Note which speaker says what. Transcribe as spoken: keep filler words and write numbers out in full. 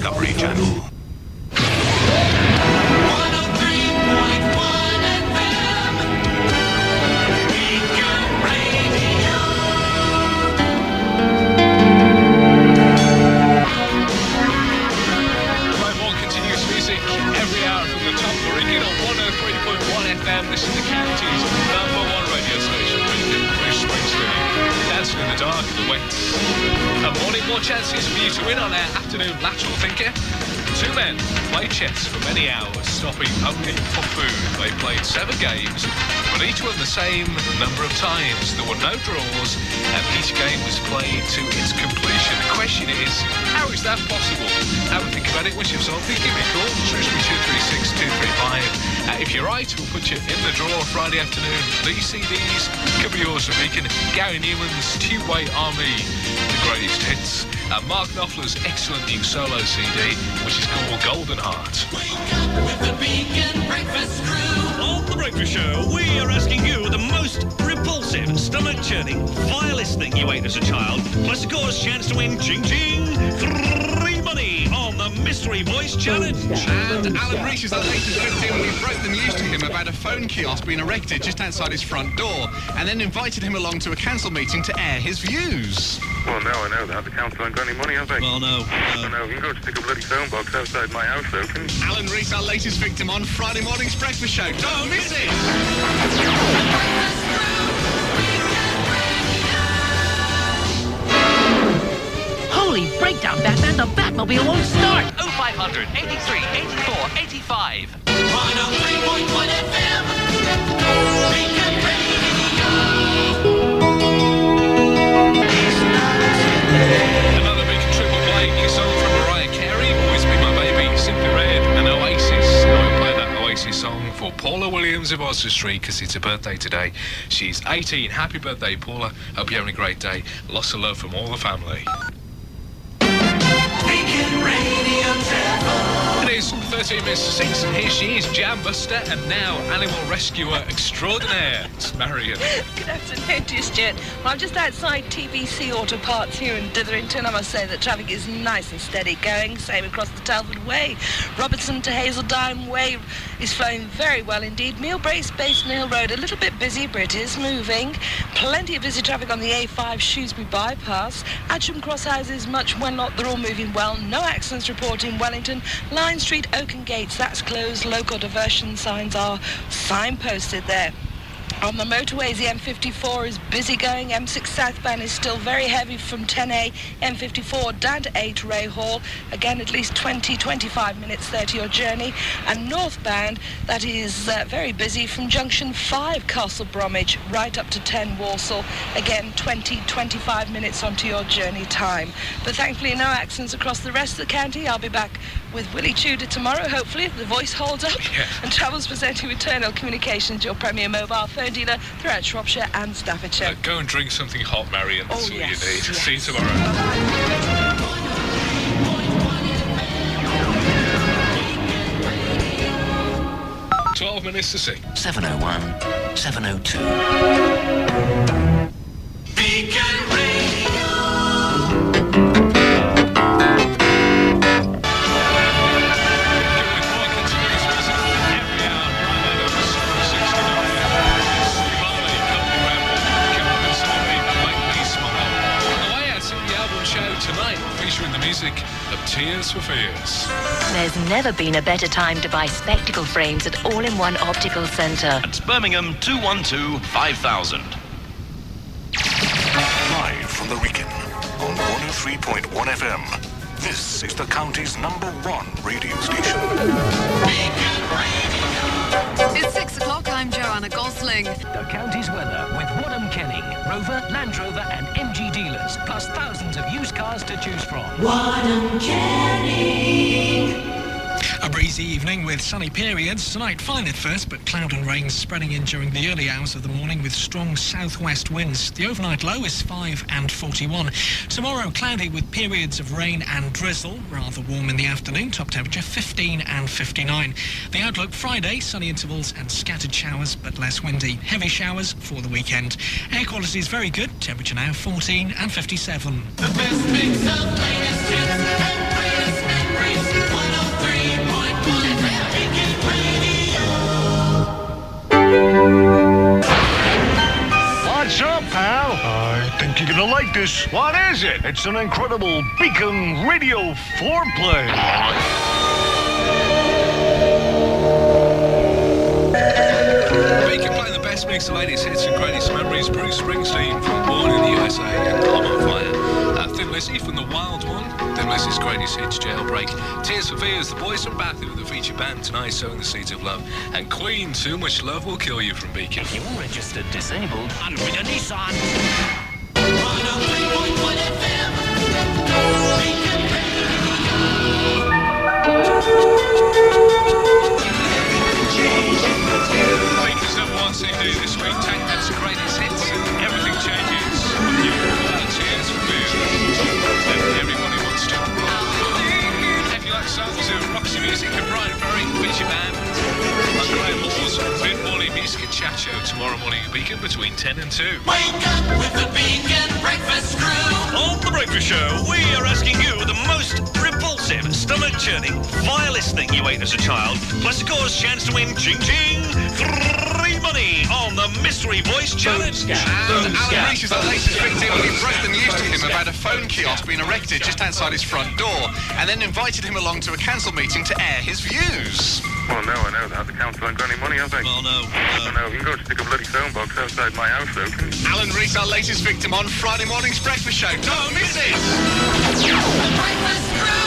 Speaker 1: Discovery Channel.
Speaker 2: This is the county's number one radio station, Bruce Springsteen. Dancing in the dark in the wet. A morning, more chances for you to win on our afternoon lateral thinker. Two men played chess for many hours, stopping only for food. They played seven games, but each won the same number of times. There were no draws, and each game was played to its completion. The question is, how is that possible? Have a think about it once you've solved it. Give me a call, Shrewsbury two three six two three five. Uh, if you're right, we'll put you in the draw Friday afternoon. These C Ds could be yours for Beacon. Gary Newman's Two-Way Army, the greatest hits. Uh, Mark Knopfler's excellent new solo C D, which is called Golden Heart.
Speaker 3: Wake up with the Beacon Breakfast Crew.
Speaker 4: On The Breakfast Show, we are asking you the most repulsive, stomach-churning, vilest thing you ate as a child. Plus, of course, chance to win Ching Ching free money on the Mystery Voice Challenge.
Speaker 5: And Alan Rees is the latest victim. We broke the news to him about a phone kiosk being erected just outside his front door, and then invited him along to a council meeting to air his views.
Speaker 6: Well, now I know that. The council ain't got any money, have they?
Speaker 4: Well, no.
Speaker 6: I know. You can go stick a bloody phone box outside my house, though, can you?
Speaker 5: Alan Rees, our latest victim on Friday morning's breakfast show. Don't miss it!
Speaker 7: Holy breakdown, Batman, the Batmobile won't start!
Speaker 2: oh five hundred, eighty-three, eighty-four, eighty-five.
Speaker 3: one oh three point one F M. Beacon Radio.
Speaker 2: Another big triple play, new song from Mariah Carey, Always Be My Baby, Simply Red, and Oasis. Now we play that Oasis song for Paula Williams of Oster Street because it's her birthday today. She's eighteen. Happy birthday, Paula. Hope you're having a great day. Lots of love from all the family.
Speaker 3: Beacon Radio Devil.
Speaker 2: It is thirteen minutes to six, and here she is, Jam Buster, and now animal rescuer extraordinaire. It's Marion.
Speaker 8: Good afternoon to you, Stuart. Well, I'm just outside T B C Auto Parts here in Ditherington. I must say that traffic is nice and steady going, same across the Telford Way. Robertson to Hazeldine Way is flowing very well indeed. Millbrace, Basin Hill Road, a little bit busy, but it is moving. Plenty of busy traffic on the A five Shrewsbury Bypass. Atcham Cross Houses, much when not, they're all moving well. No accidents reported in Wellington. Line Street, Oaken Gates, that's closed. Local diversion signs are signposted there. On the motorways, the M fifty-four is busy going. M six southbound is still very heavy from ten A, M fifty-four down to eight Ray Hall. Again, at least twenty, twenty-five minutes there to your journey. And northbound, that is uh, very busy from junction five Castle Bromwich right up to ten Walsall. Again, twenty, twenty-five minutes onto your journey time. But thankfully, no accidents across the rest of the county. I'll be back with Willie Tudor tomorrow, hopefully, if the voice holds up.
Speaker 2: Yeah.
Speaker 8: And Travels presenting Eternal Communications, your premier mobile phone dealer throughout Shropshire and Staffordshire.
Speaker 2: Uh, go and drink something hot, Marion. That's
Speaker 8: Oh,
Speaker 2: all
Speaker 8: yes,
Speaker 2: you need.
Speaker 8: yes.
Speaker 2: See you tomorrow. Twelve minutes to six.
Speaker 1: seven oh one, seven oh two.
Speaker 3: Beacon Radio.
Speaker 2: Featuring the music of Tears for Fears.
Speaker 7: There's never been a better time to buy spectacle frames at All-in-One Optical Centre.
Speaker 4: At Birmingham two one two, five thousand.
Speaker 1: Live from the Wrekin on one oh three point one F M. This is the county's number one radio station.
Speaker 9: It's six o'clock. I'm Joanna Gosling.
Speaker 10: The county's weather with Wadham Kenning, Rover, Land Rover and M G dealers, plus thousands of used cars to choose from.
Speaker 3: Wadham Kenning.
Speaker 11: A breezy evening with sunny periods. Tonight fine at first, but cloud and rain spreading in during the early hours of the morning with strong southwest winds. The overnight low is five and forty-one. Tomorrow cloudy with periods of rain and drizzle. Rather warm in the afternoon. Top temperature fifteen and fifty-nine. The outlook Friday, sunny intervals and scattered showers, but less windy. Heavy showers for the weekend. Air quality is very good. Temperature now fourteen and fifty-seven.
Speaker 3: The best mix of latest hits and greatest memories.
Speaker 12: this. What is it? It's an incredible Beacon Radio foreplay.
Speaker 2: Beacon playing the best mix of ladies' hits and greatest memories. Bruce Springsteen from Born in the U S A and I'm on Fire. Uh, Thin Lizzy from The Wild One. Thin Lizzy's greatest hits, Jailbreak. Tears for Fears, The Boys from Bath with the feature band tonight, Sowing the Seeds of Love. And Queen, Too Much Love Will Kill You from Beacon.
Speaker 10: If you're registered disabled, and with a Nissan.
Speaker 3: one oh three point one F M. Beacon
Speaker 2: Beacon's number one C D this week. Tank That's the greatest hits. Everything changes. You can Tears for Fears. Everybody wants to rock. If you like songs of Roxy Music and Brian Ferry, feature band. I'm Graham Halls. Mid-morning music and chat show tomorrow morning at Beacon between ten and two.
Speaker 3: Wake up with the Beacon Breakfast Crew.
Speaker 4: On The Breakfast Show, we are asking you the most repulsive, stomach-churning, vilest thing you ate as a child, plus, of course, chance to win Ching Ching free money on the Mystery Voice Challenge.
Speaker 5: Um, Alan Reese is the latest victim when he broke the news to him about a phone kiosk being erected just outside his front door, and then invited him along to a council meeting to air his views.
Speaker 6: Well, no, I know that. The council ain't got any money, have they?
Speaker 4: Well, no.
Speaker 6: I know. You can go and stick a bloody phone box outside my house, though, can you?
Speaker 5: Alan Reese, our latest victim on Friday morning's breakfast show. Don't miss it!
Speaker 3: The Breakfast Crew.